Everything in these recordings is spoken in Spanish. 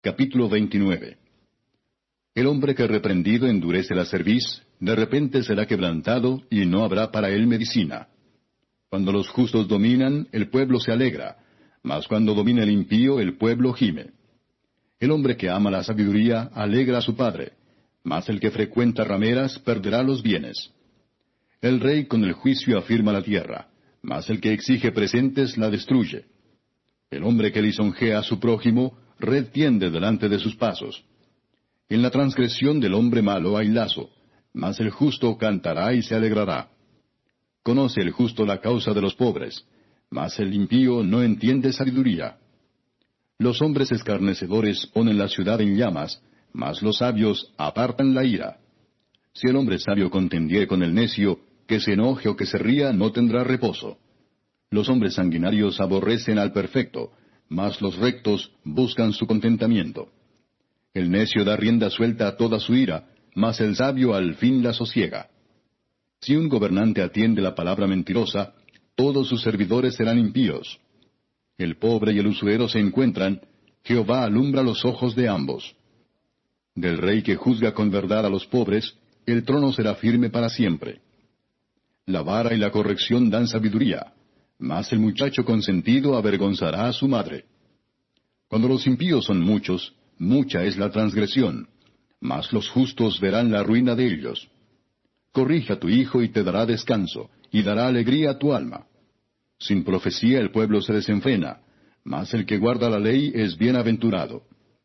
Capítulo 29. El hombre que reprendido endurece la cerviz, de repente será quebrantado, y no habrá para él medicina. Cuando los justos dominan, el pueblo se alegra, mas cuando domina el impío, el pueblo gime. El hombre que ama la sabiduría alegra a su padre, mas el que frecuenta rameras perderá los bienes. El rey con el juicio afirma la tierra, mas el que exige presentes la destruye. El hombre que lisonjea a su prójimo, red tiende delante de sus pasos. En la transgresión del hombre malo hay lazo, mas el justo cantará y se alegrará. Conoce el justo la causa de los pobres, mas el impío no entiende sabiduría. Los hombres escarnecedores ponen la ciudad en llamas, mas los sabios apartan la ira. Si el hombre sabio contendiere con el necio, que se enoje o que se ría no tendrá reposo. Los hombres sanguinarios aborrecen al perfecto, mas los rectos buscan su contentamiento. El necio da rienda suelta a toda su ira, mas el sabio al fin la sosiega. Si un gobernante atiende la palabra mentirosa, todos sus servidores serán impíos. El pobre y el usurero se encuentran, Jehová alumbra los ojos de ambos. Del rey que juzga con verdad a los pobres, el trono será firme para siempre. La vara y la corrección dan sabiduría, mas el muchacho consentido avergonzará a su madre. Cuando los impíos son muchos, mucha es la transgresión, mas los justos verán la ruina de ellos. Corrige a tu hijo y te dará descanso, y dará alegría a tu alma. Sin profecía el pueblo se desenfrena, mas el que guarda la ley es bienaventurado.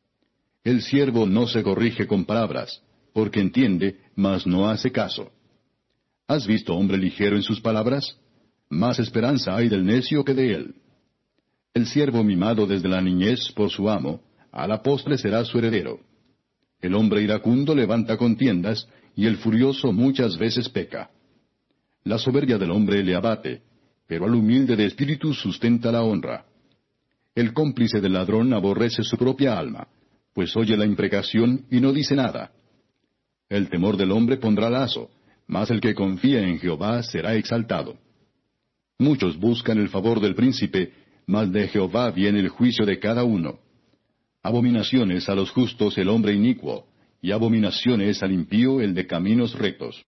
El siervo no se corrige con palabras, porque entiende, mas no hace caso. ¿Has visto hombre ligero en sus palabras? Más esperanza hay del necio que de él. El siervo mimado desde la niñez por su amo, a la postre será su heredero. El hombre iracundo levanta contiendas, y el furioso muchas veces peca. La soberbia del hombre le abate, pero al humilde de espíritu sustenta la honra. El cómplice del ladrón aborrece su propia alma, pues oye la imprecación y no dice nada. El temor del hombre pondrá lazo, mas el que confía en Jehová será exaltado. Muchos buscan el favor del príncipe, mas de Jehová viene el juicio de cada uno. Abominaciones a los justos el hombre inicuo, y abominaciones al impío el de caminos rectos.